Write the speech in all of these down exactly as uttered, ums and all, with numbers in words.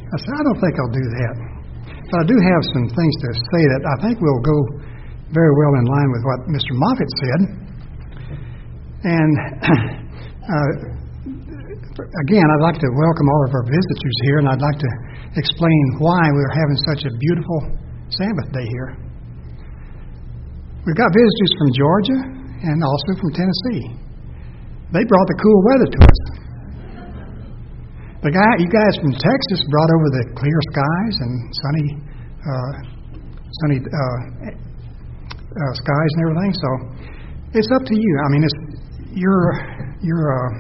I said, I don't think I'll do that. But I do have some things to say that I think will go very well in line with what Mister Moffitt said. And uh, again, I'd like to welcome all of our visitors here, and I'd like to explain why we're having such a beautiful Sabbath day here. We've got visitors from Georgia and also from Tennessee. They brought the cool weather to us. The guy, you guys from Texas brought over the clear skies and sunny, uh, sunny uh, uh, skies and everything. So it's up to you. I mean, it's you're you're. Uh,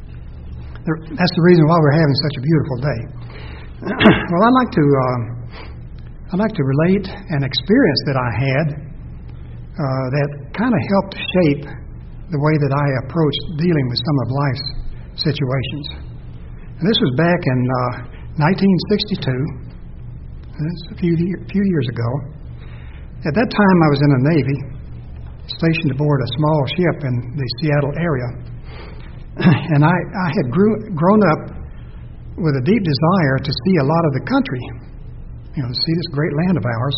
that's the reason why we're having such a beautiful day. Well, I'd like to uh, I'd like to relate an experience that I had uh, that kind of helped shape the way that I approached dealing with some of life's situations. And this was back in uh, nineteen sixty-two. That's a few few years ago. At that time, I was in the Navy, stationed aboard a small ship in the Seattle area, and I, I had grew, grown up with a deep desire to see a lot of the country, you know, to see this great land of ours.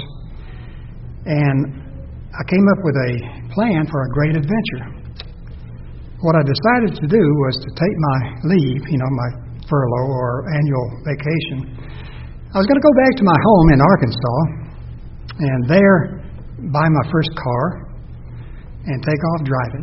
And I came up with a plan for a great adventure. What I decided to do was to take my leave, you know, my furlough or annual vacation. I was going to go back to my home in Arkansas and there buy my first car and take off driving.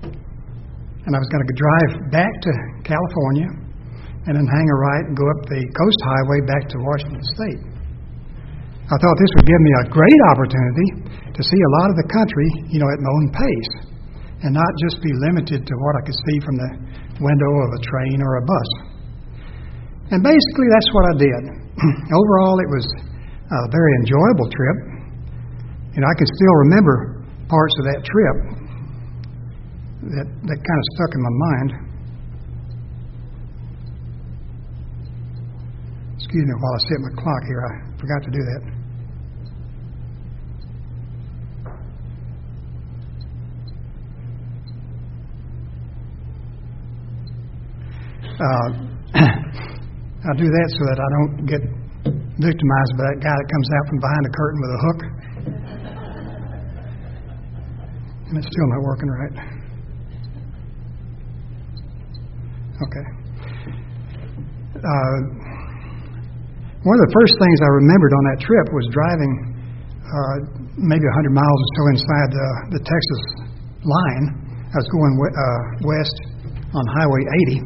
And I was going to drive back to California and then hang a right and go up the coast highway back to Washington State. I thought this would give me a great opportunity to see a lot of the country, you know, at my own pace, and not just be limited to what I could see from the window of a train or a bus. And basically that's what I did. Overall, it was a very enjoyable trip. You know, I can still remember parts of that trip that, that kind of stuck in my mind. Excuse me while I set my clock here. I forgot to do that. Uh, I do that so that I don't get victimized by that guy that comes out from behind the curtain with a hook. And it's still not working right. Okay. Uh, one of the first things I remembered on that trip was driving uh, maybe one hundred miles or so inside the, the Texas line. I was going uh, west on Highway eighty.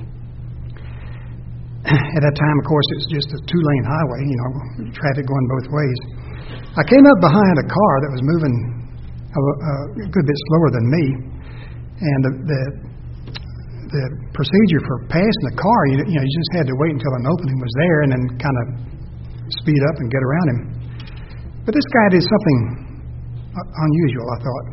At that time, of course, it was just a two-lane highway, you know, traffic going both ways. I came up behind a car that was moving a, a good bit slower than me, and the, the the procedure for passing the car, you, you know, you just had to wait until an opening was there and then kind of speed up and get around him. But this guy did something unusual, I thought.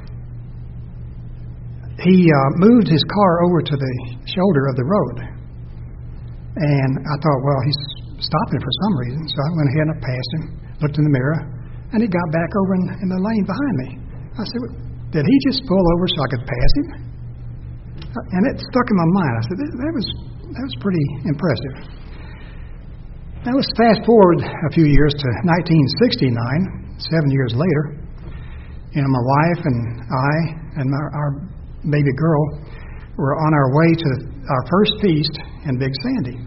He uh, moved his car over to the shoulder of the road. And I thought, well, he's stopping for some reason. So I went ahead and I passed him, looked in the mirror, and he got back over in, in the lane behind me. I said, well, did he just pull over so I could pass him? And it stuck in my mind. I said, that was that was pretty impressive. Now let's fast forward a few years to nineteen sixty-nine, seven years later. You know, my wife and I and our, our baby girl were on our way to our first feast in Big Sandy.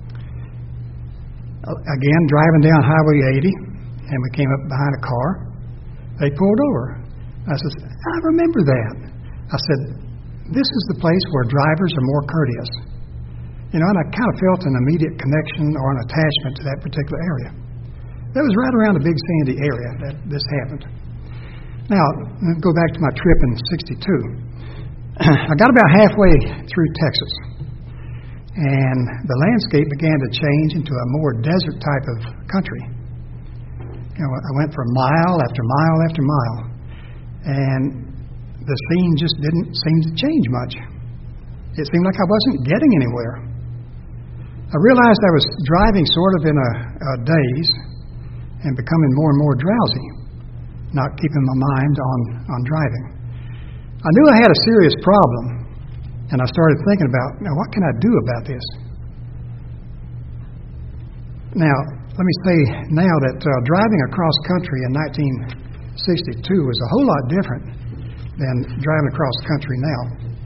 Again, driving down Highway eighty, and we came up behind a car. They pulled over. I said, I remember that. I said, this is the place where drivers are more courteous. You know, and I kind of felt an immediate connection or an attachment to that particular area. That was right around the Big Sandy area that this happened. Now, let's go back to my trip in sixty-two. I got about halfway through Texas, and the landscape began to change into a more desert type of country. You know, I went for mile after mile after mile, and the scene just didn't seem to change much. It seemed like I wasn't getting anywhere. I realized I was driving sort of in a, a daze and becoming more and more drowsy, not keeping my mind on, on driving. I knew I had a serious problem, and I started thinking about, now, what can I do about this? Now, let me say now that uh, driving across country in nineteen sixty-two was a whole lot different than driving across country now.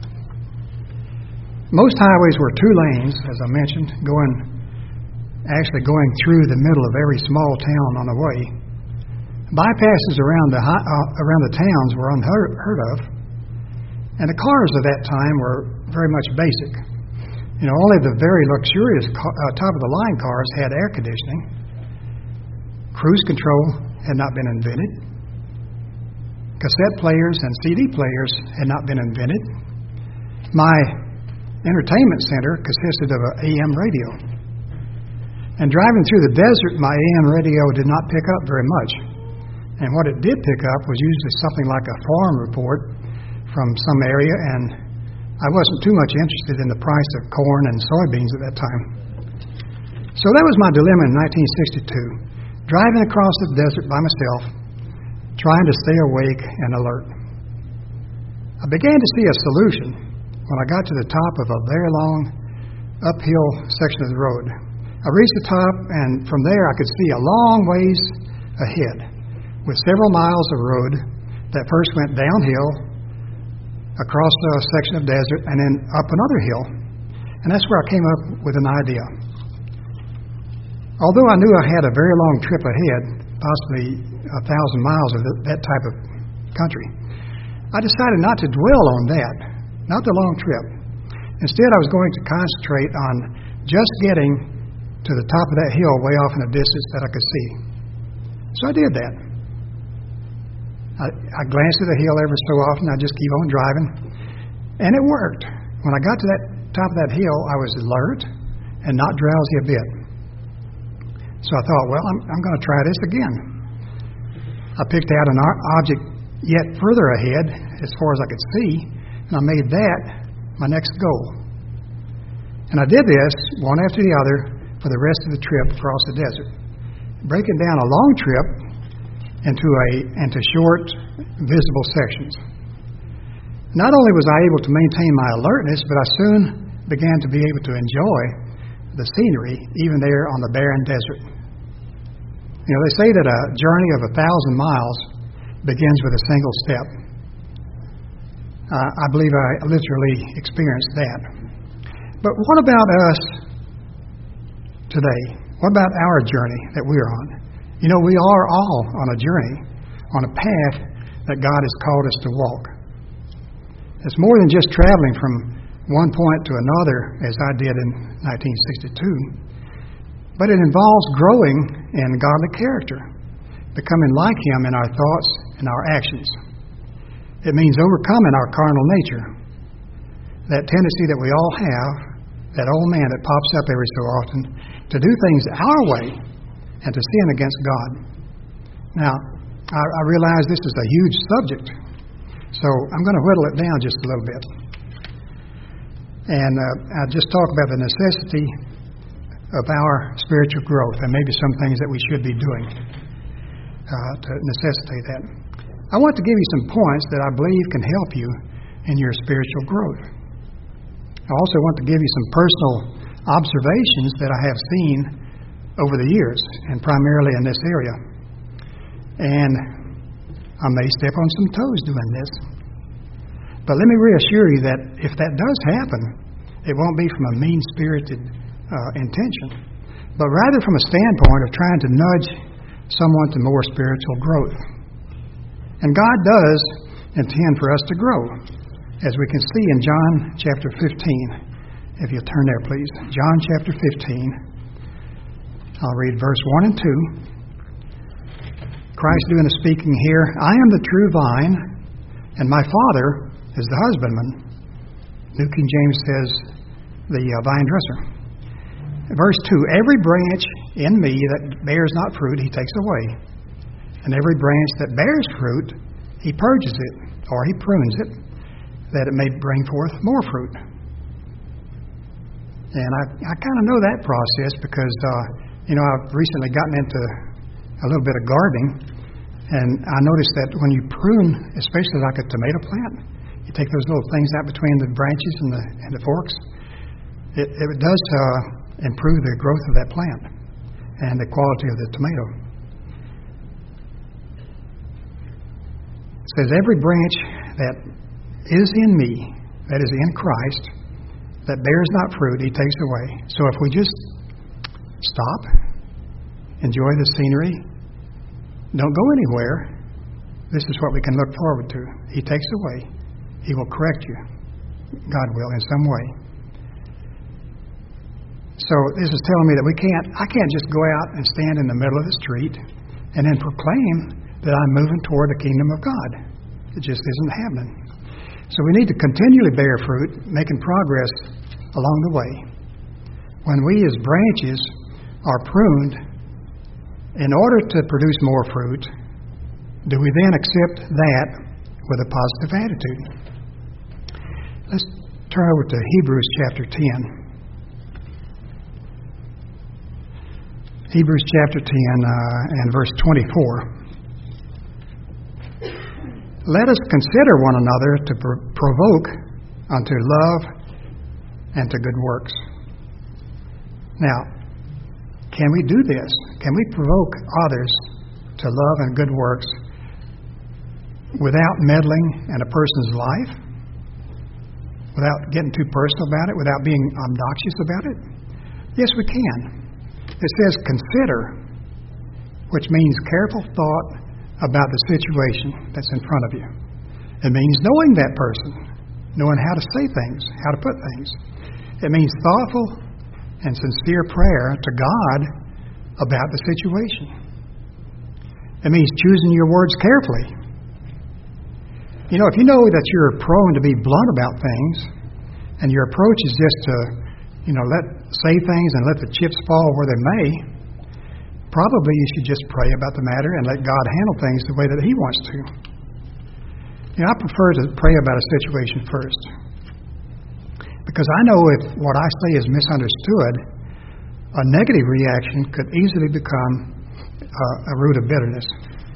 Most highways were two lanes, as I mentioned, going actually going through the middle of every small town on the way. Bypasses around the high, uh, around the towns were unheard heard of, and the cars of that time were very much basic. You know, only the very luxurious car, uh, top-of-the-line cars had air conditioning. Cruise control had not been invented. Cassette players and C D players had not been invented. My entertainment center consisted of an A M radio. And driving through the desert, my A M radio did not pick up very much. And what it did pick up was usually something like a farm report from some area, and I wasn't too much interested in the price of corn and soybeans at that time. So that was my dilemma in nineteen sixty-two, driving across the desert by myself, trying to stay awake and alert. I began to see a solution when I got to the top of a very long uphill section of the road. I reached the top, and from there I could see a long ways ahead, with several miles of road that first went downhill, across a section of desert, and then up another hill. And that's where I came up with an idea. Although I knew I had a very long trip ahead, possibly a thousand miles of that type of country, I decided not to dwell on that, not the long trip. Instead, I was going to concentrate on just getting to the top of that hill way off in a distance that I could see. So I did that. I, I glanced at the hill every so often. I just keep on driving. And it worked. When I got to that top of that hill, I was alert and not drowsy a bit. So I thought, well, I'm, I'm going to try this again. I picked out an object yet further ahead, as far as I could see, and I made that my next goal. And I did this one after the other for the rest of the trip across the desert, breaking down a long trip into a into short, visible sections. Not only was I able to maintain my alertness, but I soon began to be able to enjoy the scenery, even there on the barren desert. You know, they say that a journey of a thousand miles begins with a single step. Uh, I believe I literally experienced that. But what about us today? What about our journey that we're on? You know, we are all on a journey, on a path that God has called us to walk. It's more than just traveling from one point to another, as I did in nineteen sixty-two, but it involves growing in godly character, becoming like Him in our thoughts and our actions. It means overcoming our carnal nature, that tendency that we all have, that old man that pops up every so often, to do things our way and to sin against God. Now, I, I realize this is a huge subject, so I'm going to whittle it down just a little bit. And uh, I'll just talk about the necessity of our spiritual growth and maybe some things that we should be doing uh, to necessitate that. I want to give you some points that I believe can help you in your spiritual growth. I also want to give you some personal observations that I have seen over the years, and primarily in this area. And I may step on some toes doing this. But let me reassure you that if that does happen, it won't be from a mean-spirited uh, intention, but rather from a standpoint of trying to nudge someone to more spiritual growth. And God does intend for us to grow, as we can see in John chapter fifteen. If you'll turn there, please. John chapter fifteen. I'll read verse one and two. Christ doing the speaking here. I am the true vine, and my Father is the husbandman. New King James says the uh, vine dresser. Verse two. Every branch in me that bears not fruit, He takes away. And every branch that bears fruit, He purges it, or He prunes it, that it may bring forth more fruit. And I, I kind of know that process because, uh, you know, I've recently gotten into a little bit of gardening, and I noticed that when you prune, especially like a tomato plant, you take those little things out between the branches and the, and the forks, it, it does uh, improve the growth of that plant. and the quality of the tomato. It says, every branch that is in me, that is in Christ, that bears not fruit, he takes away. So if we just stop, enjoy the scenery, don't go anywhere, this is what we can look forward to. He takes away. He will correct you. God will in some way. So this is telling me that we can't, I can't just go out and stand in the middle of the street and then proclaim that I'm moving toward the kingdom of God. It just isn't happening. So we need to continually bear fruit, making progress along the way. When we as branches are pruned, in order to produce more fruit, do we then accept that with a positive attitude? Let's turn over to Hebrews chapter ten. Hebrews chapter ten uh, and verse twenty-four. Let us consider one another to pr- provoke unto love and to good works. Now, can we do this? Can we provoke others to love and good works without meddling in a person's life? Without getting too personal about it? Without being obnoxious about it? Yes, we can. It says consider, which means careful thought about the situation that's in front of you. It means knowing that person, knowing how to say things, how to put things. It means thoughtful and sincere prayer to God about the situation. It means choosing your words carefully. You know, if you know that you're prone to be blunt about things, and your approach is just to, you know, let say things and let the chips fall where they may, probably you should just pray about the matter and let God handle things the way that He wants to. You know, I prefer to pray about a situation first. Because I know if what I say is misunderstood, a negative reaction could easily become uh, a root of bitterness.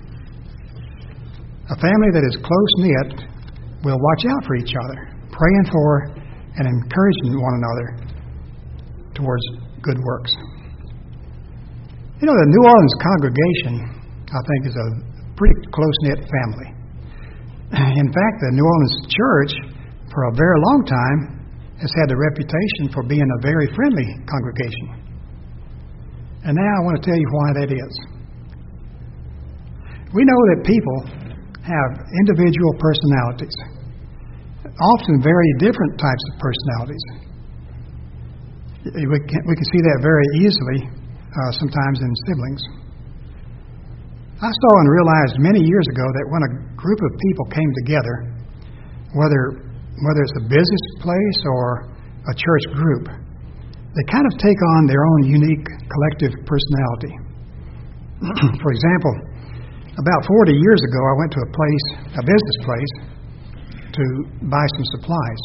A family that is close-knit will watch out for each other, praying for and encouraging one another towards good works. You know, the New Orleans congregation, I think, is a pretty close-knit family. In fact, the New Orleans church, for a very long time, has had the reputation for being a very friendly congregation. And now I want to tell you why that is. We know that people have individual personalities, often very different types of personalities. We can, we can see that very easily uh, sometimes in siblings. I saw and realized many years ago that when a group of people came together, whether whether it's a business place or a church group, they kind of take on their own unique collective personality. For example, about forty years ago, I went to a place, a business place, to buy some supplies.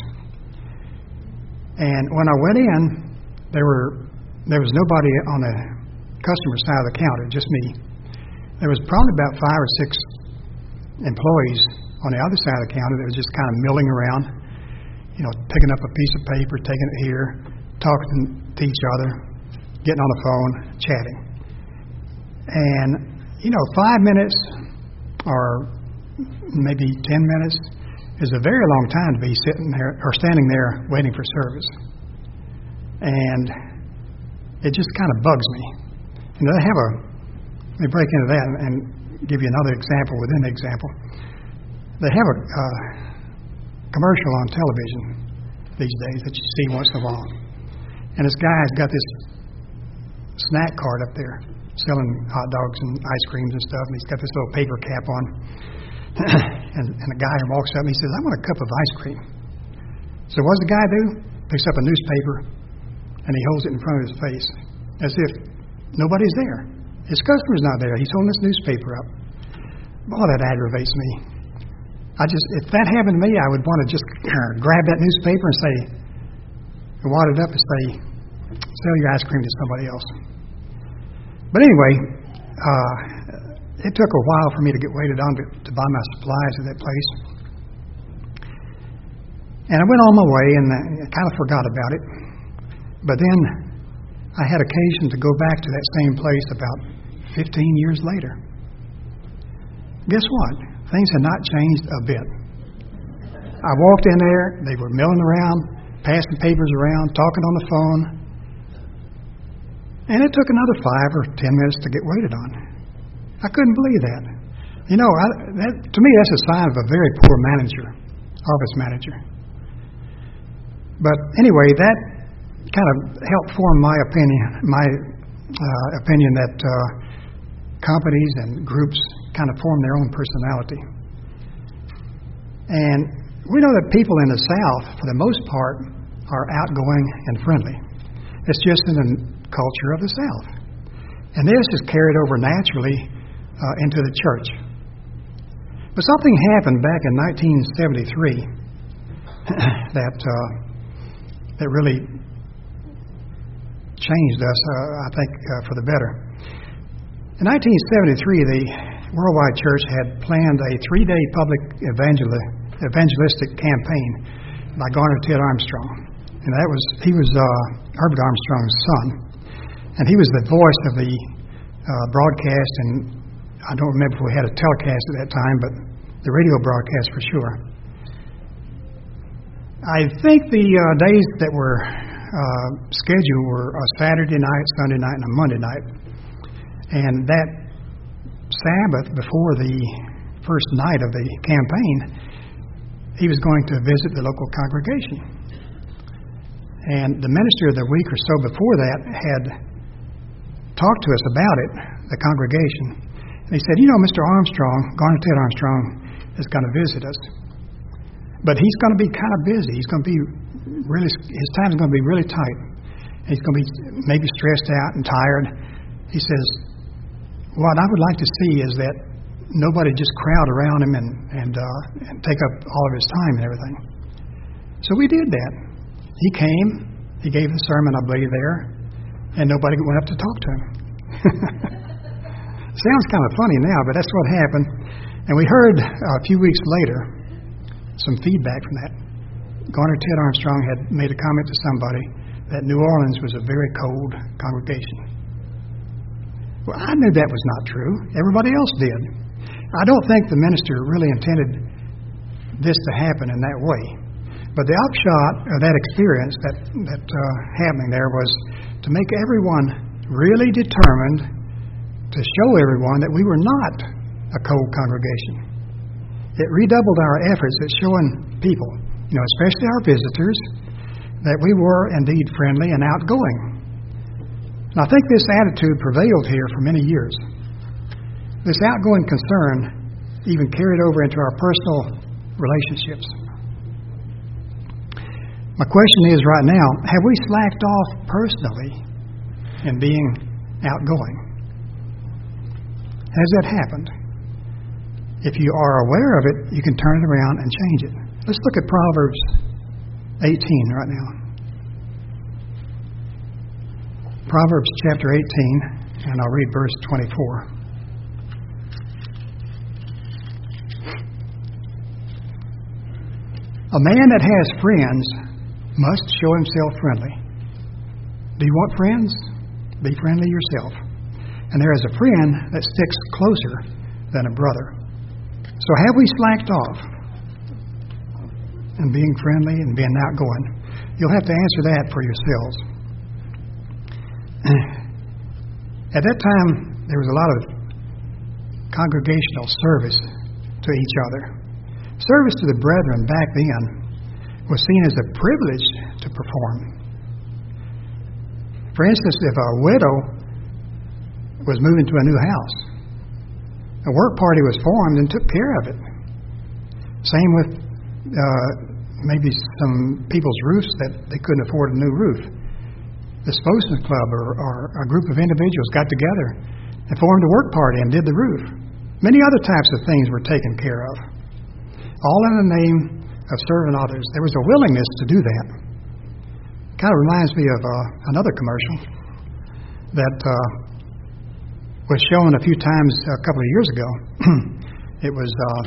And when I went in, there were there was nobody on the customer side of the counter, just me. There was probably about five or six employees on the other side of the counter that was just kind of milling around, you know, picking up a piece of paper, taking it here, talking to each other, getting on the phone, chatting. And, you know, five minutes or maybe ten minutes is a very long time to be sitting there or standing there waiting for service. And it just kind of bugs me. You know, they have a, let me break into that and, and give you another example within the example. They have a uh, commercial on television these days that you see once in a while. And this guy's got this snack cart up there selling hot dogs and ice creams and stuff, and he's got this little paper cap on. and, and a guy walks up and he says, "I want a cup of ice cream." So what does the guy do? Picks up a newspaper and he holds it in front of his face as if nobody's there. His customer's not there. He's holding this newspaper up. Boy, that aggravates me. I just, if that happened to me, I would want to just uh, grab that newspaper and say, wad it up and say, "Sell your ice cream to somebody else." But anyway, uh, it took a while for me to get waited on to, to buy my supplies at that place. And I went on my way and I kind of forgot about it. But then I had occasion to go back to that same place about fifteen years later. Guess what? Things had not changed a bit. I walked in there, they were milling around, passing papers around, talking on the phone, and it took another five or ten minutes to get waited on. I couldn't believe that. You know, I, that, to me, that's a sign of a very poor manager, office manager. But anyway, that kind of helped form my opinion, my uh, opinion that uh, companies and groups kind of form their own personality. And we know that people in the South, for the most part, are outgoing and friendly. It's just in the culture of the South. And this is carried over naturally uh, into the church. But something happened back in nineteen seventy-three that uh, that really changed us, uh, I think, uh, for the better. In nineteen seventy-three, the Worldwide Church had planned a three-day public evangel- evangelistic campaign by Garner Ted Armstrong. And that was, he was uh, Herbert Armstrong's son. And he was the voice of the uh, broadcast, and I don't remember if we had a telecast at that time, but the radio broadcast for sure. I think the uh, days that were uh, scheduled were a Saturday night, Sunday night, and a Monday night. And that Sabbath, before the first night of the campaign, he was going to visit the local congregation. And the minister the week or so before that had talked to us about it, the congregation. And he said, you know, Mister Armstrong, Garner Ted Armstrong, is going to visit us. But he's going to be kind of busy. He's going to be really, his time's going to be really tight. He's going to be maybe stressed out and tired. He says, what I would like to see is that nobody just crowd around him and, and, uh, and take up all of his time and everything. So we did that. He came, he gave the sermon, I believe, there, and nobody went up to talk to him. Sounds kind of funny now, but that's what happened. And we heard uh, a few weeks later some feedback from that. Garner Ted Armstrong had made a comment to somebody that New Orleans was a very cold congregation. Well, I knew that was not true. Everybody else did. I don't think the minister really intended this to happen in that way. But the upshot of that experience, that, that uh, happening there, was to make everyone really determined to show everyone that we were not a cold congregation. It redoubled our efforts at showing people, you know, especially our visitors, that we were indeed friendly and outgoing. And I think this attitude prevailed here for many years. This outgoing concern even carried over into our personal relationships. My question is right now, have we slacked off personally in being outgoing? Has that happened? If you are aware of it, you can turn it around and change it. Let's look at Proverbs eighteen right now. Proverbs chapter eighteen, and I'll read verse twenty-four. A man that has friends must show himself friendly. Do you want friends? Be friendly yourself. And there is a friend that sticks closer than a brother. So have we slacked off in being friendly and being outgoing? You'll have to answer that for yourselves. At that time, there was a lot of congregational service to each other. Service to the brethren back then was seen as a privilege to perform. For instance, if a widow was moving to a new house, a work party was formed and took care of it. Same with uh, maybe some people's roofs that they couldn't afford a new roof. The Spokesman Club or, or a group of individuals got together and formed a work party and did the roof. Many other types of things were taken care of, all in the name of serving others. There was a willingness to do that. Kind of reminds me of uh, another commercial that uh, was shown a few times a couple of years ago. It was, uh,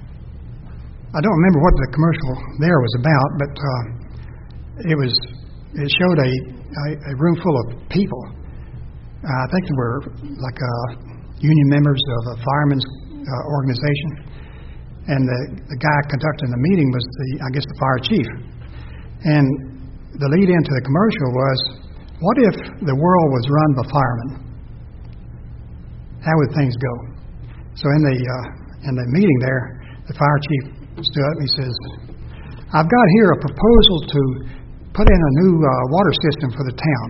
I don't remember what the commercial there was about, but uh, it was it showed a, a, a room full of people. Uh, I think there were like uh, union members of a firemen's uh, organization, and the, the guy conducting the meeting was the, I guess, the fire chief. And the lead into the commercial was, what if the world was run by firemen? How would things go? So in the uh, in the meeting there, the fire chief stood up and he says, I've got here a proposal to put in a new uh, water system for the town.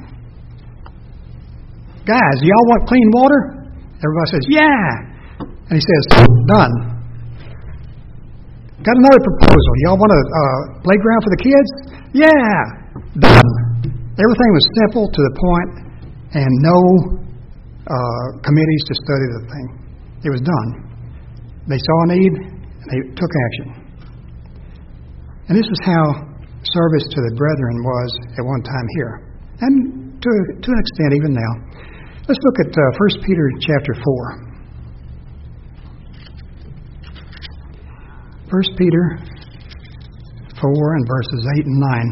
Guys, do y'all want clean water? Everybody says, yeah. And he says, done. Got another proposal. Y'all want a uh, playground for the kids? Yeah. Done. Everything was simple, to the point, and no uh, committees to study the thing. It was done. They saw a need, and they took action. And this is how service to the brethren was at one time here, and to to an extent even now. Let's look at uh, First Peter chapter four. First Peter four and verses eight and nine.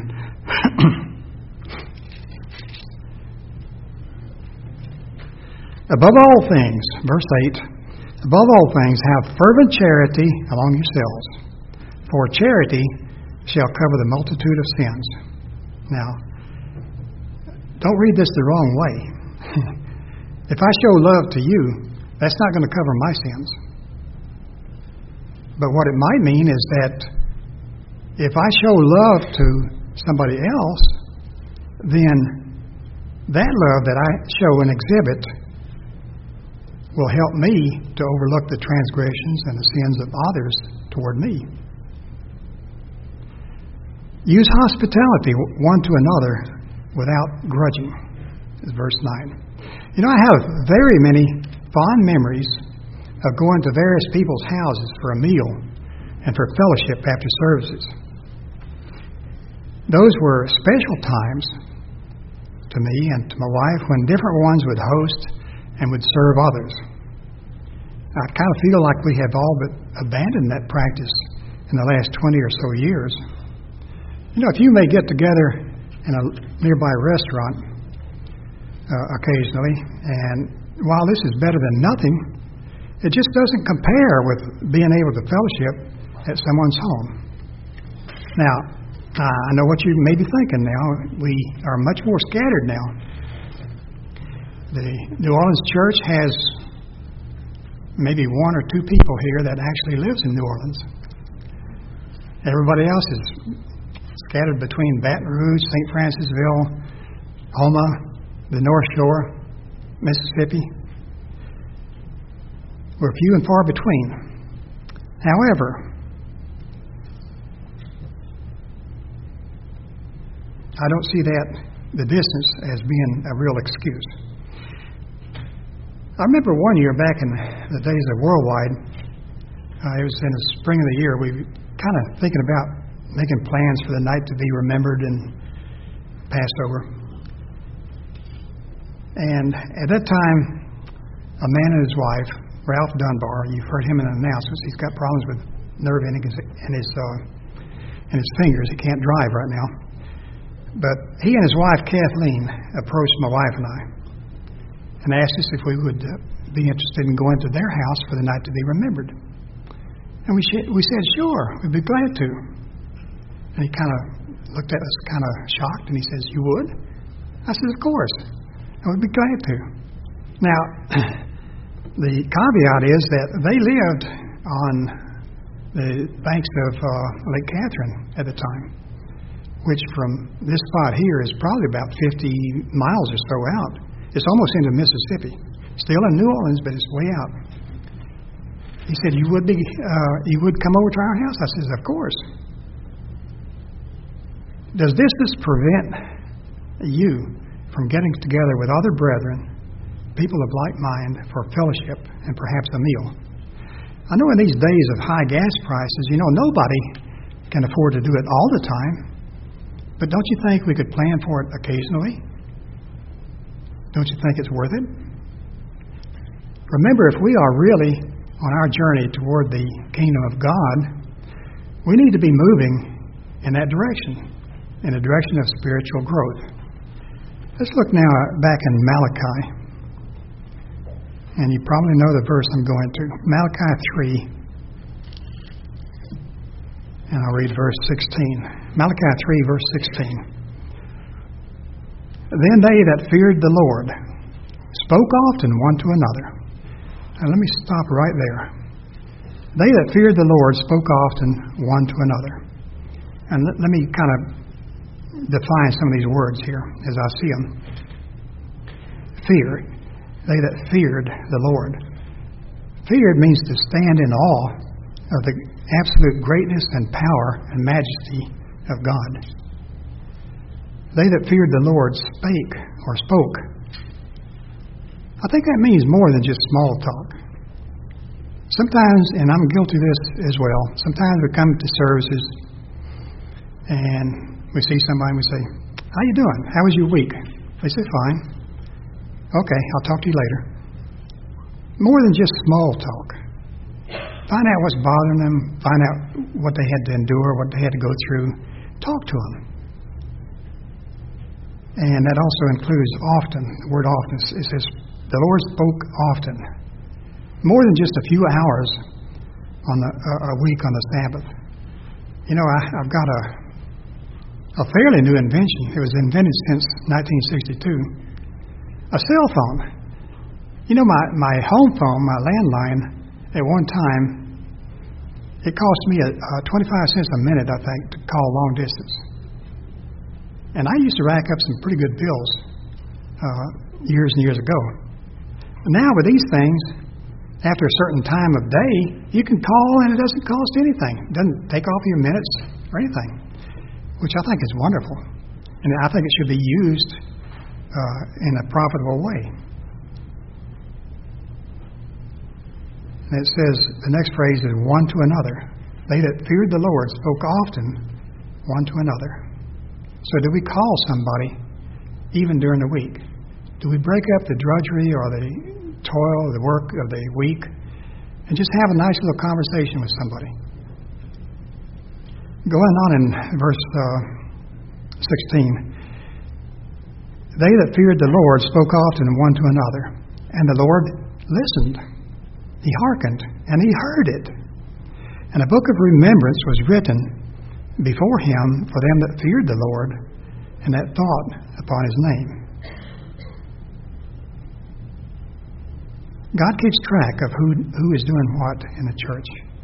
Above all things, verse eight, above all things, have fervent charity among yourselves, for charity shall cover the multitude of sins. Now, don't read this the wrong way. If I show love to you, that's not going to cover my sins. But what it might mean is that if I show love to somebody else, then that love that I show and exhibit will help me to overlook the transgressions and the sins of others toward me. Use hospitality one to another without grudging, is verse nine. You know, I have very many fond memories of going to various people's houses for a meal and for fellowship after services. Those were special times to me and to my wife when different ones would host and would serve others. I kind of feel like we have all but abandoned that practice in the last twenty or so years. You know, if you may get together in a nearby restaurant uh, occasionally, and while this is better than nothing, it just doesn't compare with being able to fellowship at someone's home. Now, I know what you may be thinking now. We are much more scattered now. The New Orleans church has maybe one or two people here that actually lives in New Orleans. Everybody else is scattered between Baton Rouge, Saint Francisville, Houma, the North Shore, Mississippi. We're few and far between. However, I don't see that, the distance, as being a real excuse. I remember one year back in the days of Worldwide, uh, it was in the spring of the year, we were kind of thinking about making plans for the night to be remembered and Passover. And at that time, a man and his wife, Ralph Dunbar, you've heard him in the announcements, he's got problems with nerve in his, in his, uh, in his fingers. He can't drive right now. But he and his wife, Kathleen, approached my wife and I and asked us if we would uh, be interested in going to their house for the night to be remembered. And we sh- we said, sure, we'd be glad to. And he kind of looked at us kind of shocked, and he says, you would? I said, of course. I would be glad to. Now, the caveat is that they lived on the banks of uh, Lake Catherine at the time, which from this spot here is probably about fifty miles or so out. It's almost into Mississippi. Still in New Orleans, but it's way out. He said, you would be, uh, you would come over to our house? I said, of course. Does this just prevent you from getting together with other brethren, people of like mind, for fellowship and perhaps a meal? I know in these days of high gas prices, you know, nobody can afford to do it all the time. But don't you think we could plan for it occasionally? Don't you think it's worth it? Remember, if we are really on our journey toward the kingdom of God, we need to be moving in that direction. in the direction of spiritual growth. Let's look now back in Malachi. And you probably know the verse I'm going to. Malachi three. And I'll read verse sixteen. Malachi three, verse sixteen. Then they that feared the Lord spoke often one to another. Now let me stop right there. They that feared the Lord spoke often one to another. And let, let me kind of define some of these words here as I see them. Fear. They that feared the Lord. Feared means to stand in awe of the absolute greatness and power and majesty of God. They that feared the Lord spake or spoke. I think that means more than just small talk. Sometimes, and I'm guilty of this as well, sometimes we come to services and we see somebody and we say, how you doing? How was your week? They say, fine. Okay, I'll talk to you later. More than just small talk. Find out what's bothering them. Find out what they had to endure, what they had to go through. Talk to them. And that also includes often. The word often. It says, the Lord spoke often. More than just a few hours on the, uh, a week on the Sabbath. You know, I, I've got a, a fairly new invention. It was invented since nineteen sixty-two. A cell phone. You know, my, my home phone, my landline, at one time, it cost me a, a twenty-five cents a minute, I think, to call long distance. And I used to rack up some pretty good bills uh, years and years ago. Now with these things, after a certain time of day, you can call and it doesn't cost anything. It doesn't take off your minutes or anything, which I think is wonderful. And I think it should be used uh, in a profitable way. And it says, the next phrase is one to another. They that feared the Lord spoke often one to another. So do we call somebody even during the week? Do we break up the drudgery or the toil, the work of the week, and just have a nice little conversation with somebody? Going on in verse uh, sixteen. They that feared the Lord spoke often one to another, and the Lord listened. He hearkened, and he heard it. And a book of remembrance was written before him for them that feared the Lord, and that thought upon his name. God keeps track of who, who is doing what in the church.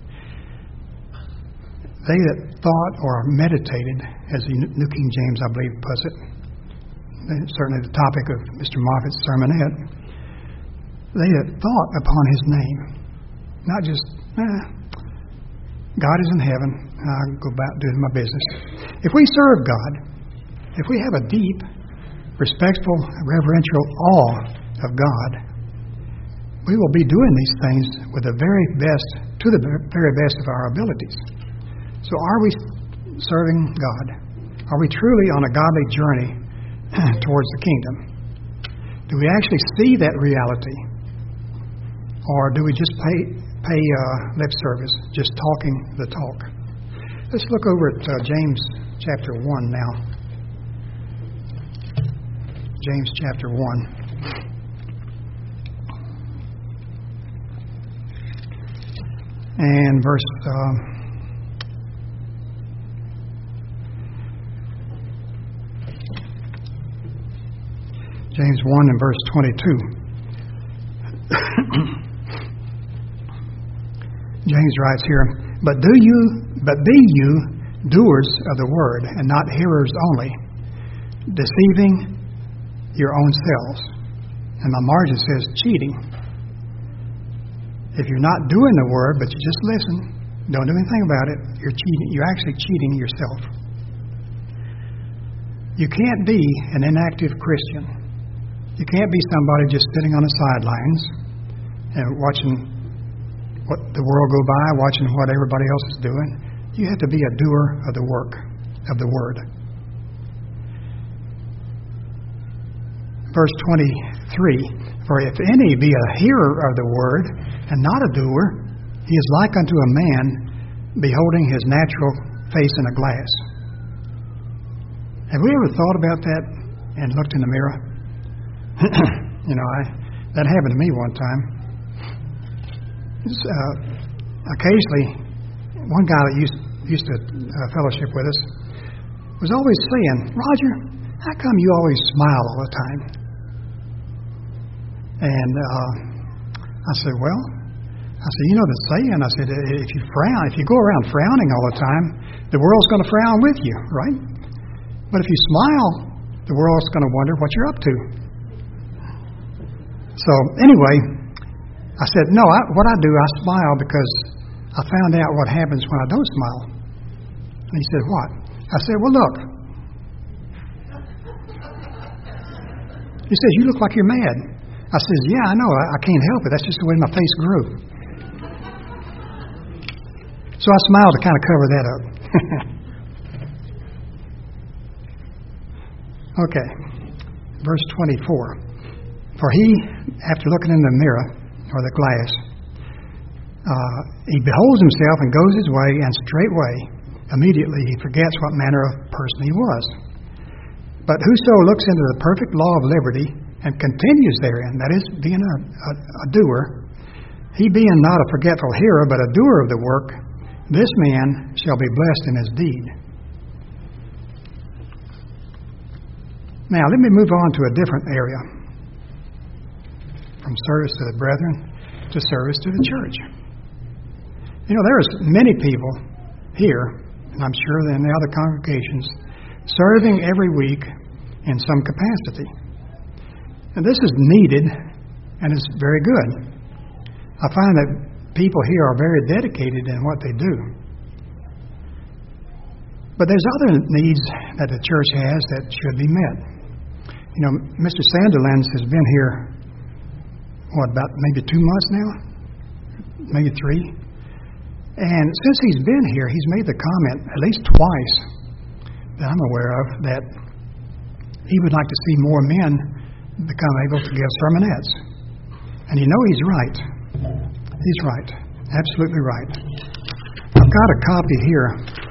They that thought or meditated, as the New King James, I believe, puts it, certainly the topic of Mister Moffat's sermonette, they that thought upon his name. Not just, eh, God is in heaven, I'll go about doing my business. If we serve God, if we have a deep, respectful, reverential awe of God, we will be doing these things with the very best, to the very best of our abilities. So are we serving God? Are we truly on a godly journey towards the kingdom? Do we actually see that reality? Or do we just pay pay uh, lip service, just talking the talk? Let's look over at uh, James chapter one now. James chapter one. And verse uh, James one and verse twenty-two. James writes here, But do you but be you doers of the word, and not hearers only, deceiving your own selves. And my margin says cheating. If you're not doing the word, but you just listen, don't do anything about it, you're cheating. You're actually cheating yourself. You can't be an inactive Christian. You can't be somebody just sitting on the sidelines and watching what the world go by, watching what everybody else is doing. You have to be a doer of the work of the word. Verse twenty-three, For if any be a hearer of the word, and not a doer, he is like unto a man beholding his natural face in a glass. Have we ever thought about that and looked in the mirror? you know, I, that happened to me one time. Uh, occasionally, one guy that used, used to uh, fellowship with us was always saying, Roger, how come you always smile all the time? And uh, I said, well, I said, you know the saying, I said, if you frown, if you go around frowning all the time, the world's going to frown with you, right? But if you smile, the world's going to wonder what you're up to. So anyway, I said, no, I, what I do, I smile because I found out what happens when I don't smile. And he said, what? I said, well, look. He says, you look like you're mad. I says, yeah, I know. I, I can't help it. That's just the way my face grew. So I smiled to kind of cover that up. Okay. Verse twenty-four. For he, after looking in the mirror, or the glass, uh, he beholds himself and goes his way, and straightway, immediately, he forgets what manner of person he was. But whoso looks into the perfect law of liberty and continues therein, that is, being a, a, a doer, he being not a forgetful hearer, but a doer of the work, this man shall be blessed in his deed. Now, let me move on to a different area. From service to the brethren to service to the church. You know, there's many people here, and I'm sure in the other congregations, serving every week in some capacity. And this is needed, and it's very good. I find that people here are very dedicated in what they do. But there's other needs that the church has that should be met. You know, Mister Sanderlands has been here, what, about maybe two months now? Maybe three? And since he's been here, he's made the comment at least twice that I'm aware of that he would like to see more men become able to give sermonettes. And you know he's right. He's right. Absolutely right. I've got a copy here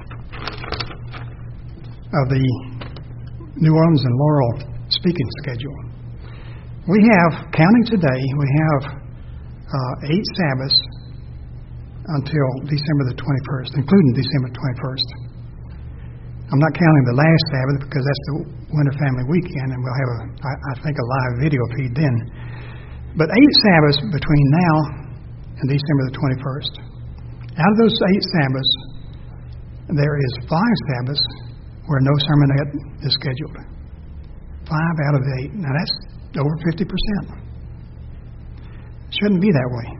of the New Orleans and Laurel speaking schedule. We have, counting today, we have uh, eight Sabbaths until December the twenty-first, including December twenty-first. I'm not counting the last Sabbath because that's the Winter Family Weekend, and we'll have, a, I, I think, a live video feed then. But eight Sabbaths between now and December the twenty-first. Out of those eight Sabbaths, there is five Sabbaths where no sermonette is scheduled. Five out of the eight. Now that's over fifty percent. Shouldn't be that way.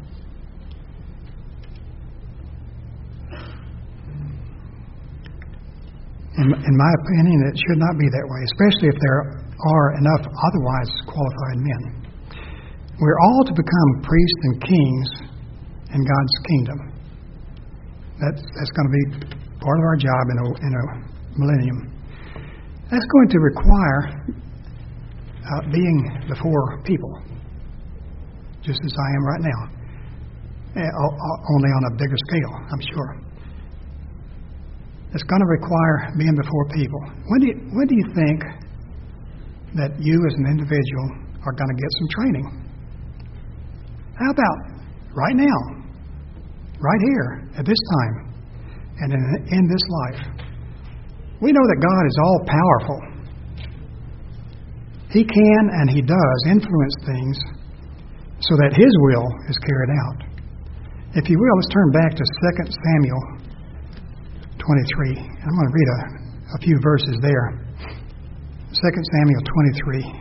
In, in my opinion, it should not be that way, especially if there are enough otherwise qualified men. We're all to become priests and kings in God's kingdom. That's, that's going to be part of our job in a, in a millennium. That's going to require uh, being before people, just as I am right now, uh, only on a bigger scale, I'm sure. It's going to require being before people. When do you, when do you think that you as an individual are going to get some training? How about right now, right here, at this time, and in, in this life? We know that God is all powerful. He can and He does influence things so that His will is carried out. If you will, let's turn back to Second Samuel twenty-three. I'm going to read a, a few verses there. Second Samuel twenty-three.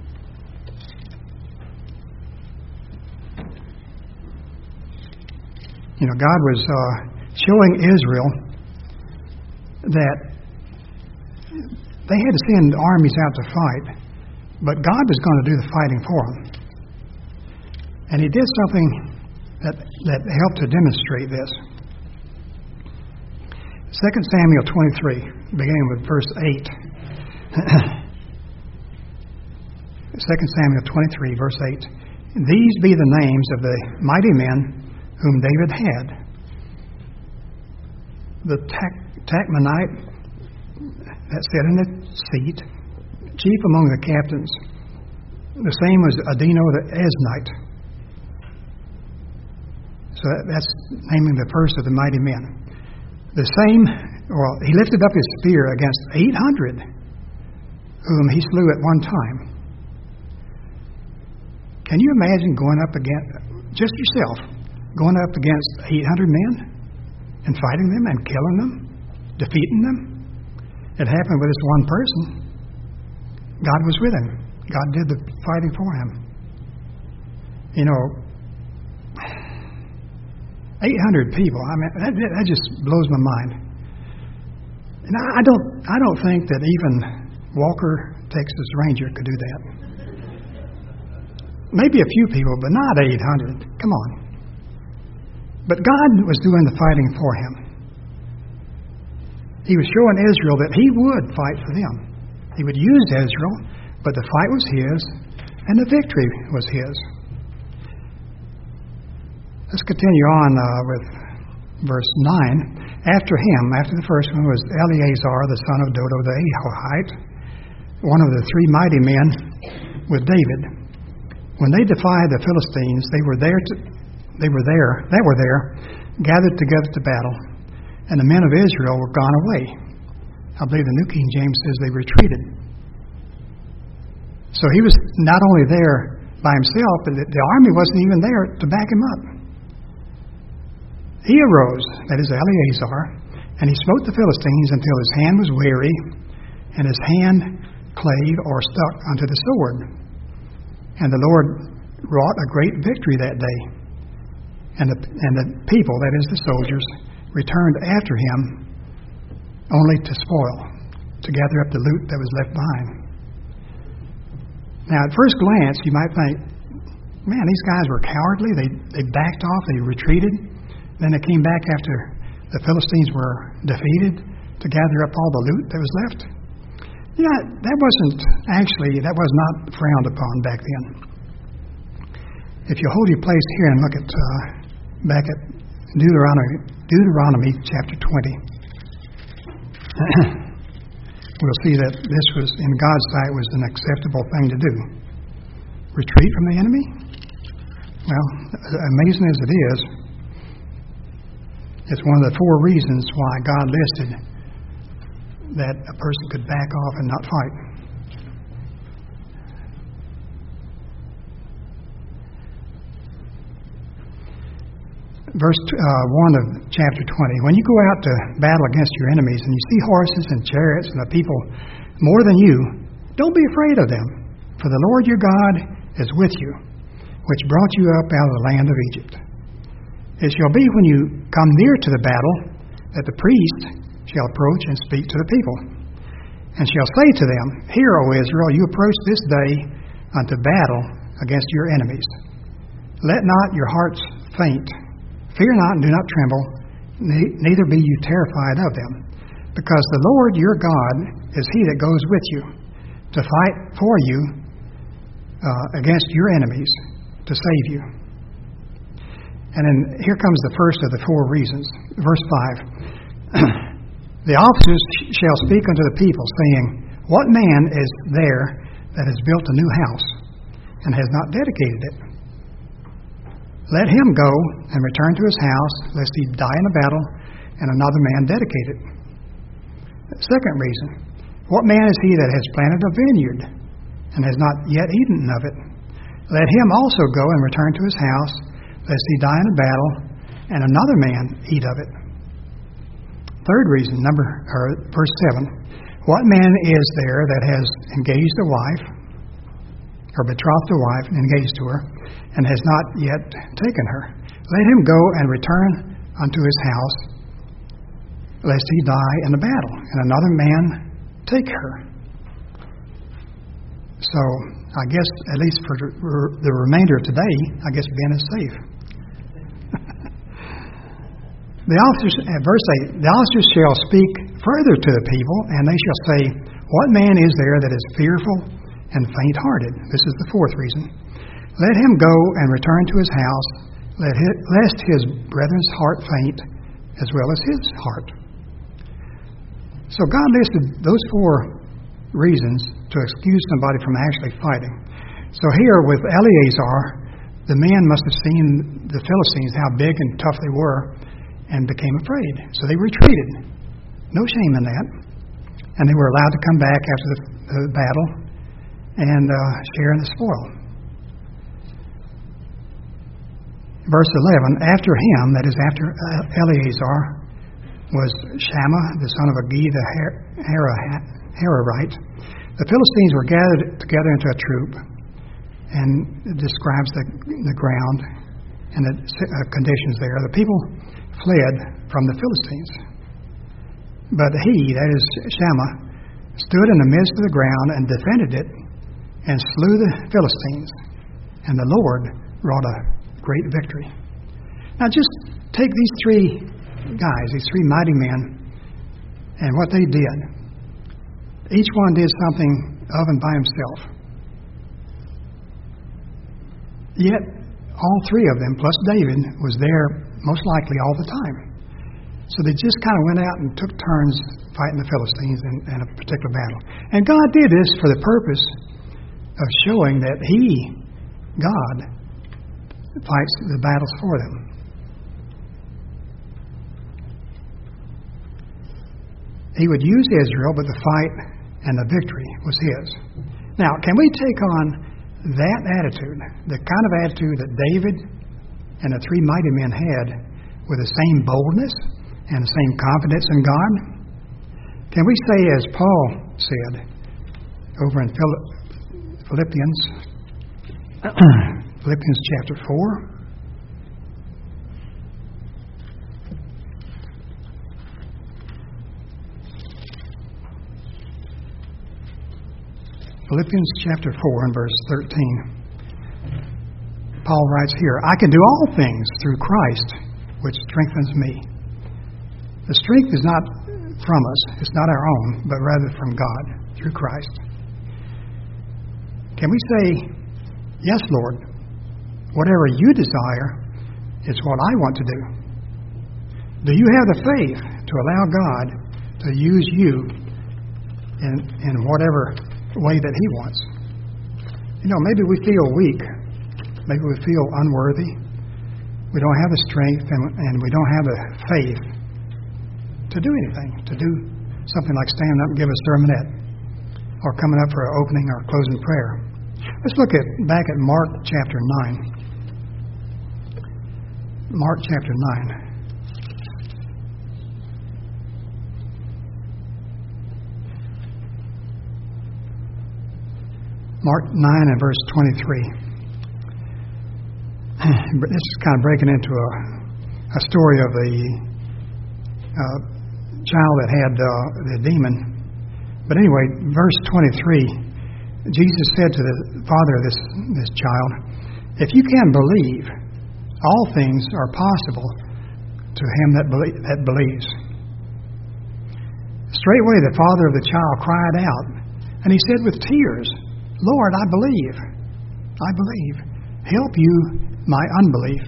You know, God was uh, showing Israel that they had to send armies out to fight, but God was going to do the fighting for them. And He did something that, that helped to demonstrate this. Second Samuel twenty-three, beginning with verse eight. Second Samuel twenty-three, verse eight. These be the names of the mighty men whom David had. The Tachmonite, that sat in the seat, chief among the captains. The same was Adino the Eznite. So that, that's naming the first of the mighty men. The same, well, he lifted up his spear against eight hundred, whom he slew at one time. Can you imagine going up against, just yourself, going up against eight hundred men and fighting them and killing them, defeating them? It happened with this one person. God was with him. God did the fighting for him. You know, eight hundred people. I mean, that, that just blows my mind. And I don't, I don't think that even Walker, Texas Ranger could do that. Maybe a few people, but not eight hundred. Come on. But God was doing the fighting for him. He was showing Israel that he would fight for them. He would use Israel, but the fight was his, and the victory was his. Let's continue on uh, with verse nine. After him, after the first one, was Eleazar, the son of Dodo the Ahohite, one of the three mighty men with David. When they defied the Philistines, they were there to, they were there, that were there, gathered together to battle, and the men of Israel were gone away. I believe the New King James says they retreated. So he was not only there by himself, but the, the army wasn't even there to back him up. He arose, that is Eleazar, and he smote the Philistines until his hand was weary, and his hand clave or stuck unto the sword. And the Lord wrought a great victory that day. And the, and the people, that is the soldiers, returned after him only to spoil, to gather up the loot that was left behind. Now, at first glance, you might think, man, these guys were cowardly. They, they backed off. They retreated. Then they came back after the Philistines were defeated to gather up all the loot that was left. Yeah, that wasn't actually, that was not frowned upon back then. If you hold your place here and look at, uh, back at Deuteronomy, Deuteronomy chapter twenty, we'll see that this was, in God's sight, was an acceptable thing to do. Retreat from the enemy? Well, amazing as it is, it's one of the four reasons why God listed that a person could back off and not fight. Verse uh, one of chapter twenty. When you go out to battle against your enemies and you see horses and chariots and a people more than you, don't be afraid of them, for the Lord your God is with you, which brought you up out of the land of Egypt. It shall be when you come near to the battle that the priest shall approach and speak to the people, and shall say to them, Hear, O Israel, you approach this day unto battle against your enemies. Let not your hearts faint. Fear not and do not tremble, neither be you terrified of them. Because the Lord your God is he that goes with you, to fight for you uh, against your enemies, to save you. And then here comes the first of the four reasons. Verse five. The officers shall speak unto the people, saying, What man is there that has built a new house, and has not dedicated it? Let him go and return to his house, lest he die in a battle, and another man dedicate it. Second reason, what man is he that has planted a vineyard, and has not yet eaten of it? Let him also go and return to his house, lest he die in a battle, and another man eat of it. Third reason, number or verse seven. What man is there that has engaged a wife, or betrothed a wife, and engaged to her, and has not yet taken her? Let him go and return unto his house, lest he die in the battle, and another man take her. So, I guess, at least for the remainder of today, I guess Ben is safe. The officers, at verse eight, the officers shall speak further to the people, and they shall say, What man is there that is fearful and faint-hearted? This is the fourth reason. Let him go and return to his house, lest his brethren's heart faint, as well as his heart. So God listed those four reasons to excuse somebody from actually fighting. So here with Eleazar, the men must have seen the Philistines, how big and tough they were, and became afraid. So they retreated. No shame in that. And they were allowed to come back after the, the battle and uh, share in the spoil. Verse eleven, after him, that is after Eleazar, was Shammah, the son of Agee the Hararite. The Philistines were gathered together into a troop, and it describes the, the ground and the uh, conditions there. The people fled from the Philistines. But he, that is Shammah, stood in the midst of the ground and defended it and slew the Philistines. And the Lord wrought a great victory. Now just take these three guys, these three mighty men, and what they did. Each one did something of and by himself. Yet all three of them, plus David, was there most likely all the time. So they just kind of went out and took turns fighting the Philistines in, in a particular battle. And God did this for the purpose of showing that He, God, fights the battles for them. He would use Israel, but the fight and the victory was His. Now, can we take on that attitude, the kind of attitude that David and the three mighty men had, with the same boldness and the same confidence in God? Can we say, as Paul said over in Philippians, Philippians chapter four, Philippians chapter four and verse thirteen. Paul writes here, I can do all things through Christ, which strengthens me. The strength is not from us, it's not our own, but rather from God, through Christ. Can we say, yes, Lord, whatever you desire is what I want to do? Do you have the faith to allow God to use you in, in whatever way that He wants? You know, maybe we feel weak. Maybe we feel unworthy. We don't have the strength and, and we don't have the faith to do anything, to do something like stand up and give a sermonette or coming up for an opening or closing prayer. Let's look at back at Mark chapter nine. Mark chapter nine. Mark nine and verse twenty-three. This is kind of breaking into a, a story of the uh, child that had uh, the demon. But anyway, verse twenty-three, Jesus said to the father of this, this child, if you can believe, all things are possible to him that, belie- that believes. Straightway the father of the child cried out, and he said with tears, Lord, I believe, I believe. Help you my unbelief.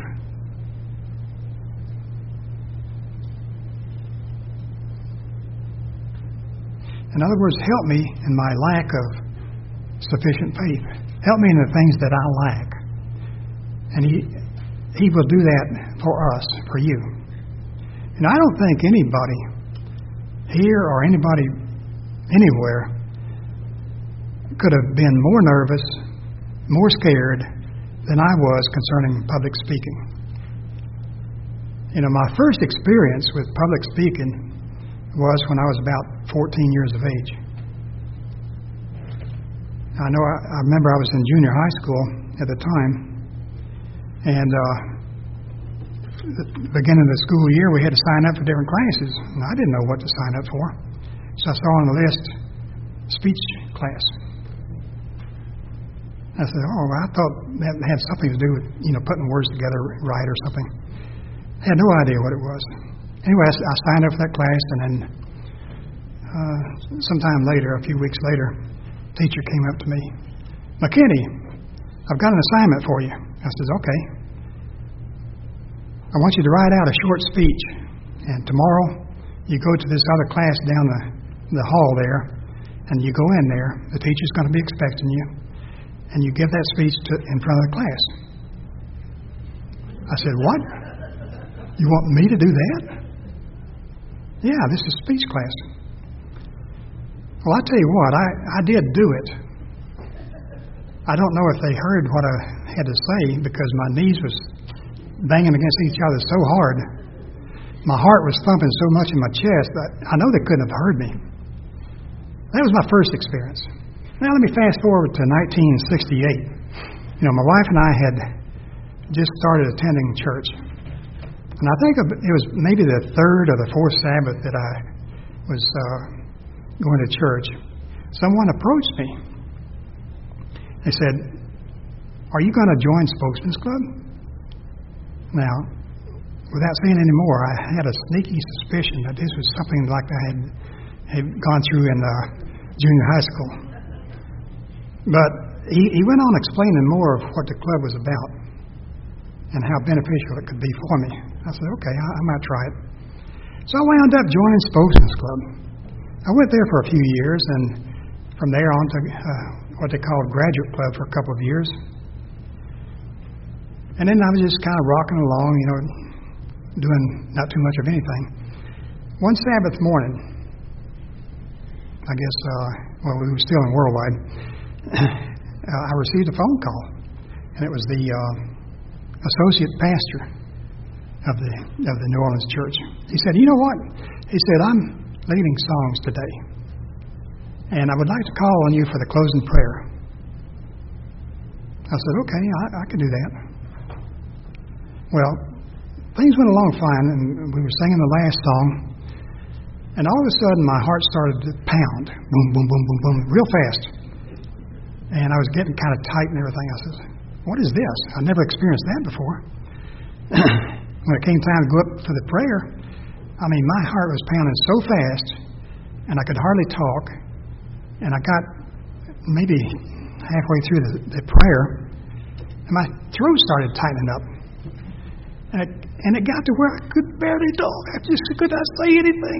In other words, help me in my lack of sufficient faith. Help me in the things that I lack. And He He will do that for us, for you. And I don't think anybody here or anybody anywhere could have been more nervous, more scared than I was concerning public speaking. You know, my first experience with public speaking was when I was about fourteen years of age. I know I, I remember I was in junior high school at the time, and uh, at the beginning of the school year we had to sign up for different classes, and I didn't know what to sign up for. So I saw on the list, speech class. I said, oh, I thought that had something to do with, you know, putting words together right or something. I had no idea what it was. Anyway, I, I signed up for that class, and then uh, sometime later, a few weeks later, the teacher came up to me. McKinney, I've got an assignment for you. I said, okay. I want you to write out a short speech, and tomorrow you go to this other class down the the hall there, and you go in there, the teacher's going to be expecting you, and you give that speech to, in front of the class. I said, what? You want me to do that? Yeah, this is speech class. Well, I tell you what, I, I did do it. I don't know if they heard what I had to say because my knees was banging against each other so hard. My heart was thumping so much in my chest that I know they couldn't have heard me. That was my first experience. Now let me fast forward to nineteen sixty-eight. You know, my wife and I had just started attending church. And I think it was maybe the third or the fourth Sabbath that I was uh, going to church. Someone approached me. They said, are you going to join Spokesman's Club? Now, without saying any more, I had a sneaky suspicion that this was something like I had, had gone through in uh, junior high school. But he, he went on explaining more of what the club was about and how beneficial it could be for me. I said, okay, I, I might try it. So I wound up joining Spokesman's Club. I went there for a few years, and from there on to uh, what they called Graduate Club for a couple of years. And then I was just kind of rocking along, you know, doing not too much of anything. One Sabbath morning, I guess, uh, well, we were still in Worldwide, I received a phone call, and it was the uh, associate pastor of the of the New Orleans church. He said, you know what? He said, I'm leading songs today, and I would like to call on you for the closing prayer. I said, okay, I, I can do that. Well, things went along fine, and we were singing the last song, and all of a sudden my heart started to pound, boom, boom, boom, boom, boom, real fast. And I was getting kind of tight and everything. I said, what is this? I've never experienced that before. When it came time to go up for the prayer, I mean, my heart was pounding so fast, and I could hardly talk. And I got maybe halfway through the, the prayer, and my throat started tightening up. And it, and it got to where I could barely talk. I just could not say anything.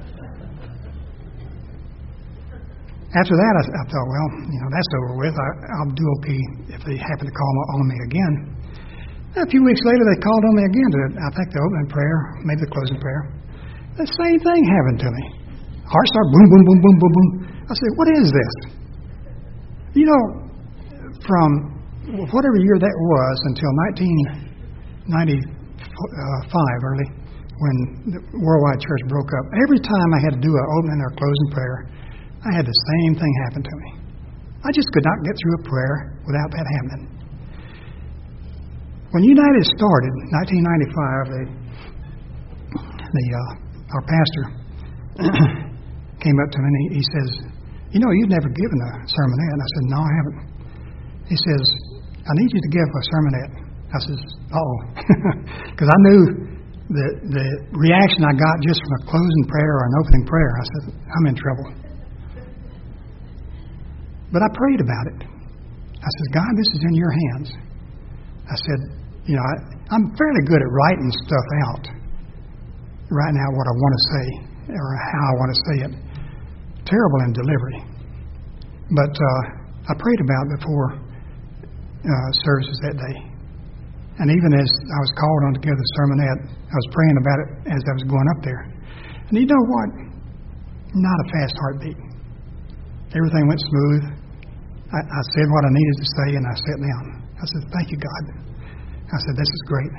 After that, I, I thought, well, you know, that's over with. I, I'll do okay if they happen to call on me again. And a few weeks later, they called on me again to, I think, the opening prayer, maybe the closing prayer. The same thing happened to me. Heart started boom, boom, boom, boom, boom, boom. I said, what is this? You know, from whatever year that was until nineteen ninety-five, early, when the Worldwide Church broke up, every time I had to do an opening or closing prayer, I had the same thing happen to me. I just could not get through a prayer without that happening. When United started, nineteen ninety-five, the, the uh, our pastor came up to me and he, he says, you know, you've never given a sermonette. And I said, no, I haven't. He says, I need you to give a sermonette. I says, uh-oh. Because I knew the, the reaction I got just from a closing prayer or an opening prayer. I said, I'm in trouble. But I prayed about it. I said, God, this is in your hands. I said, you know, I, I'm fairly good at writing stuff out, writing out what I want to say or how I want to say it. Terrible in delivery. But uh, I prayed about it before uh, services that day. And even as I was called on to give the sermonette, I was praying about it as I was going up there. And you know what? Not a fast heartbeat. Everything went smooth. I, I said what I needed to say, and I sat down. I said, thank you, God. I said, this is great.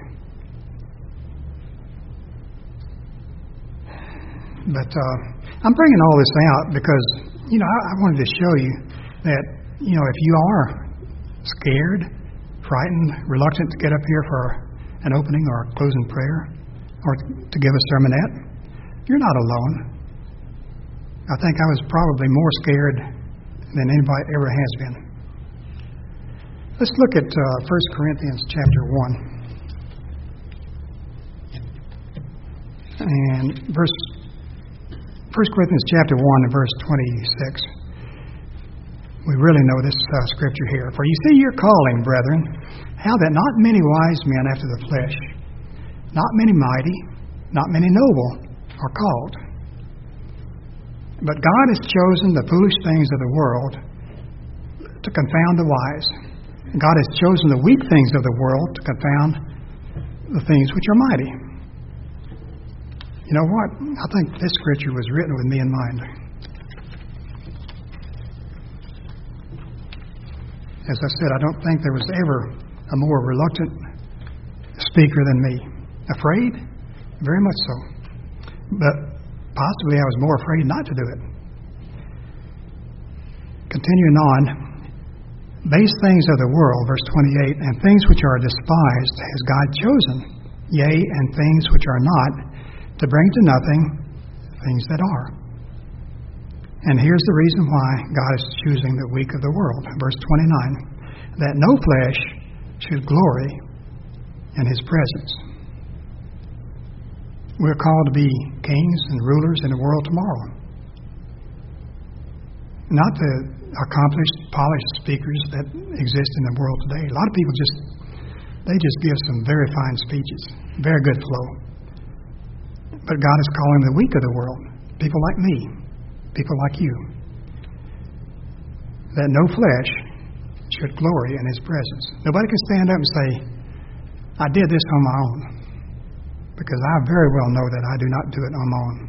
But uh, I'm bringing all this out because, you know, I, I wanted to show you that, you know, if you are scared, frightened, reluctant to get up here for an opening or a closing prayer or to give a sermonette, you're not alone. I think I was probably more scared than anybody ever has been. Let's look at uh, First Corinthians chapter one. And verse First Corinthians chapter one and verse twenty-six. We really know this uh, scripture here. For you see your calling, brethren, how that not many wise men after the flesh, not many mighty, not many noble are called. But God has chosen the foolish things of the world to confound the wise. God has chosen the weak things of the world to confound the things which are mighty. You know what? I think this scripture was written with me in mind. As I said, I don't think there was ever a more reluctant speaker than me. Afraid? Very much so. But possibly I was more afraid not to do it. Continuing on, base things of the world, verse twenty-eight, and things which are despised has God chosen, yea, and things which are not, to bring to nothing things that are. And here's the reason why God is choosing the weak of the world. Verse twenty-nine, that no flesh should glory in his presence. We're called to be kings and rulers in the world tomorrow. Not the accomplished, polished speakers that exist in the world today. A lot of people just, they just give some very fine speeches, very good flow. But God is calling the weak of the world, people like me, people like you, that no flesh should glory in his presence. Nobody can stand up and say, I did this on my own, because I very well know that I do not do it on my own.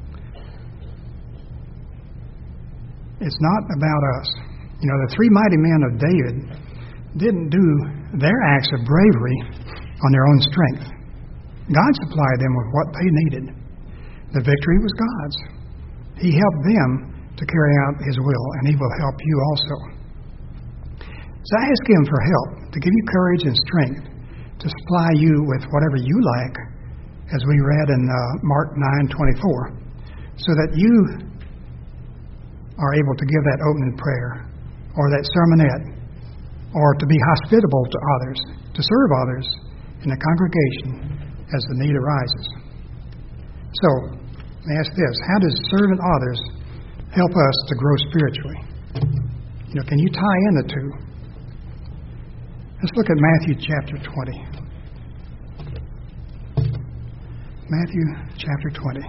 It's not about us. You know, the three mighty men of David didn't do their acts of bravery on their own strength. God supplied them with what they needed. The victory was God's. He helped them to carry out his will, and he will help you also. So ask him for help, to give you courage and strength, to supply you with whatever you lack, as we read in uh, Mark nine twenty-four, so that you are able to give that opening prayer, or that sermonette, or to be hospitable to others, to serve others in the congregation as the need arises. So, let me ask this: how does serving others help us to grow spiritually? You know, can you tie in the two? Let's look at Matthew chapter twenty. Matthew chapter twenty.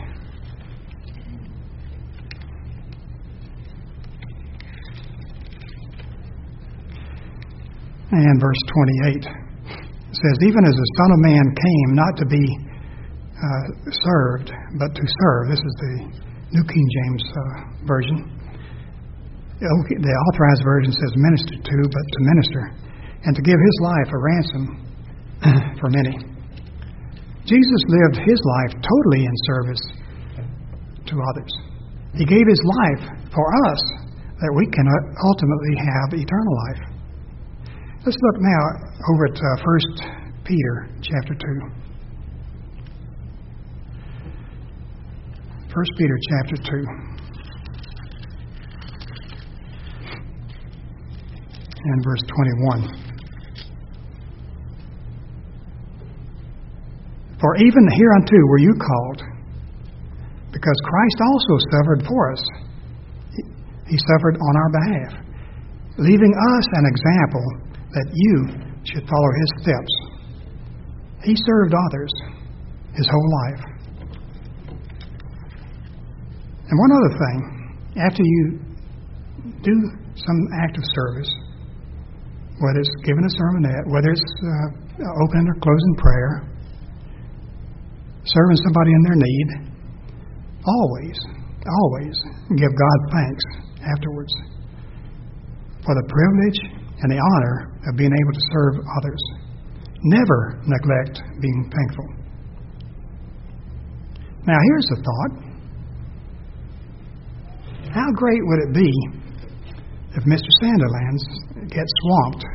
And verse twenty-eight. It says, even as the Son of Man came not to be uh, served, but to serve. This is the New King James uh, Version. The Authorized Version says minister to, but to minister, and to give his life a ransom for many. Jesus lived his life totally in service to others. He gave his life for us that we can ultimately have eternal life. Let's look now over at uh, First Peter chapter two. First Peter chapter two. And verse twenty-one. For even hereunto were you called, because Christ also suffered for us. He suffered on our behalf, leaving us an example that you should follow his steps. He served others his whole life. And one other thing, after you do some act of service, whether it's giving a sermonette, whether it's uh, opening or closing prayer, serving somebody in their need, always, always give God thanks afterwards for the privilege and the honor of being able to serve others. Never neglect being thankful. Now here's a thought. How great would it be if Mister Sanderlands gets swamped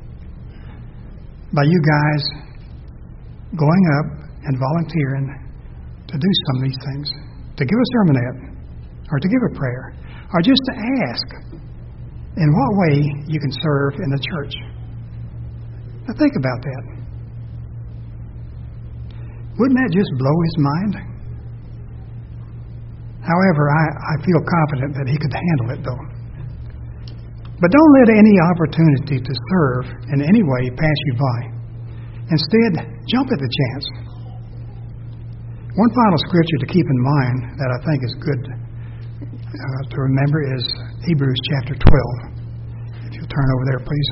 by you guys going up and volunteering to do some of these things, to give a sermonette, or to give a prayer, or just to ask in what way you can serve in the church. Now think about that. Wouldn't that just blow his mind? However, I, I feel confident that he could handle it, though. But don't let any opportunity to serve in any way pass you by. Instead, jump at the chance. One final scripture to keep in mind that I think is good uh, to remember is Hebrews chapter twelve. If you'll turn over there, please.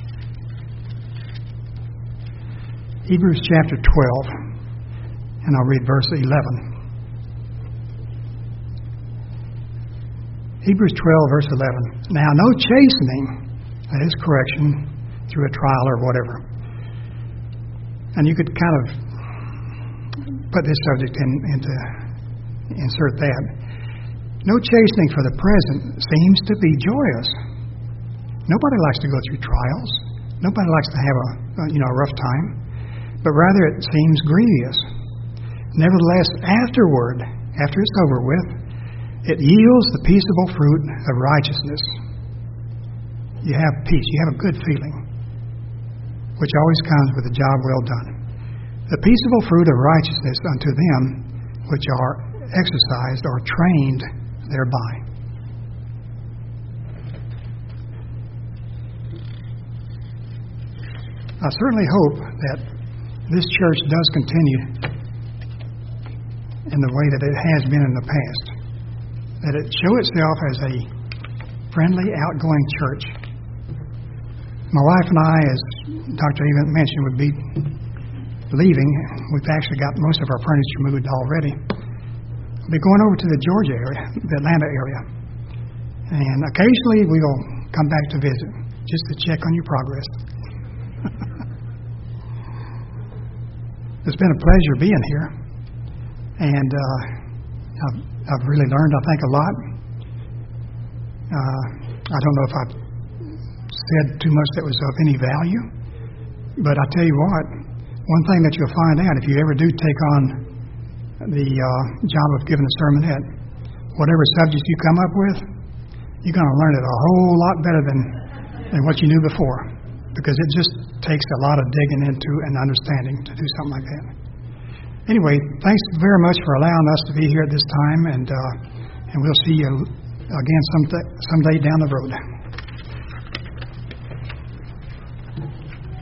Hebrews chapter twelve, and I'll read verse eleven. Hebrews twelve, verse eleven. Now, no chastening, that is correction, through a trial or whatever. And you could kind of put this subject in, into, insert that. No chastening for the present seems to be joyous. Nobody likes to go through trials. Nobody likes to have a, a you know a rough time. But rather it seems grievous. Nevertheless, afterward, after it's over with, it yields the peaceable fruit of righteousness. You have peace. You have a good feeling, which always comes with a job well done. The peaceable fruit of righteousness unto them which are exercised or trained thereby. I certainly hope that this church does continue in the way that it has been in the past. That it show itself as a friendly, outgoing church. My wife and I, as Doctor Even mentioned, would be leaving. We've actually got most of our furniture moved already. We'll be going over to the Georgia area, the Atlanta area. And occasionally we will come back to visit, just to check on your progress. It's been a pleasure being here. And uh, I've, I've really learned, I think, a lot. Uh, I don't know if I've said too much that was of any value. But I tell you what, one thing that you'll find out if you ever do take on the uh, job of giving a sermonette, whatever subject you come up with, you're going to learn it a whole lot better than, than what you knew before. Because it just takes a lot of digging into and understanding to do something like that. Anyway, thanks very much for allowing us to be here at this time, and uh, and we'll see you again some someday down the road.